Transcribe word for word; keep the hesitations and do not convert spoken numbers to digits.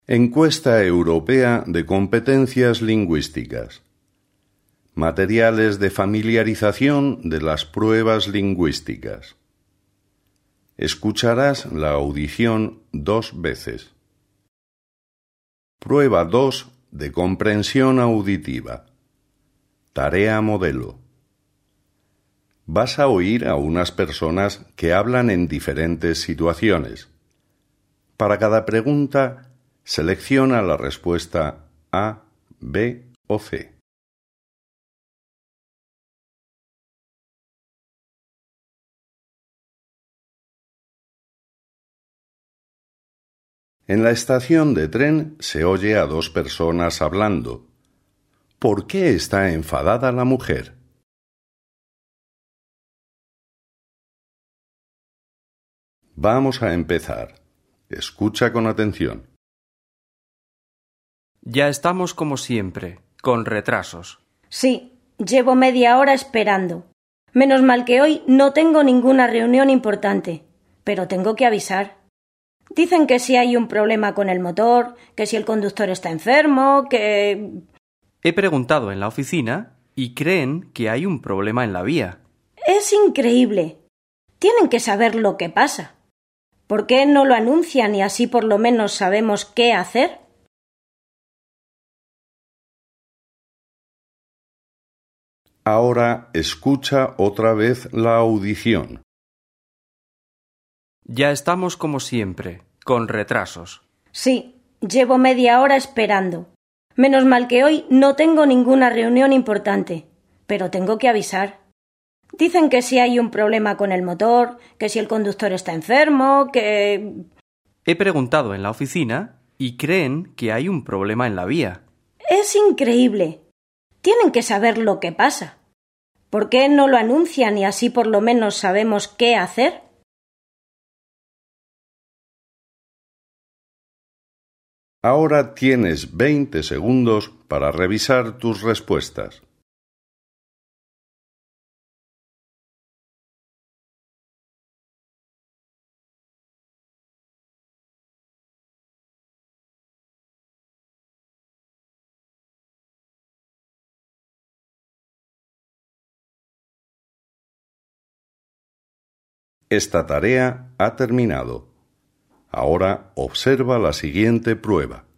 Encuesta Europea de Competencias Lingüísticas. Materiales de familiarización de las pruebas lingüísticas. Escucharás la audición dos veces. Prueba dos de comprensión auditiva. Tarea modelo. Vas a oír a unas personas que hablan en diferentes situaciones. Para cada pregunta, selecciona la respuesta A, B o C. En la estación de tren se oye a dos personas hablando. ¿Por qué está enfadada la mujer? Vamos a empezar. Escucha con atención. Ya estamos como siempre, con retrasos. Sí, llevo media hora esperando. Menos mal que hoy no tengo ninguna reunión importante, pero tengo que avisar. Dicen que si hay un problema con el motor, que si el conductor está enfermo, que... He preguntado en la oficina y creen que hay un problema en la vía. Es increíble. Tienen que saber lo que pasa. ¿Por qué no lo anuncian y así por lo menos sabemos qué hacer? Ahora escucha otra vez la audición. Ya estamos como siempre, con retrasos. Sí, llevo media hora esperando. Menos mal que hoy no tengo ninguna reunión importante, pero tengo que avisar. Dicen que si hay un problema con el motor, que si el conductor está enfermo, que... He preguntado en la oficina y creen que hay un problema en la vía. Es increíble. Tienen que saber lo que pasa. ¿Por qué no lo anuncian y así por lo menos sabemos qué hacer? Ahora tienes veinte segundos para revisar tus respuestas. Esta tarea ha terminado. Ahora observa la siguiente prueba.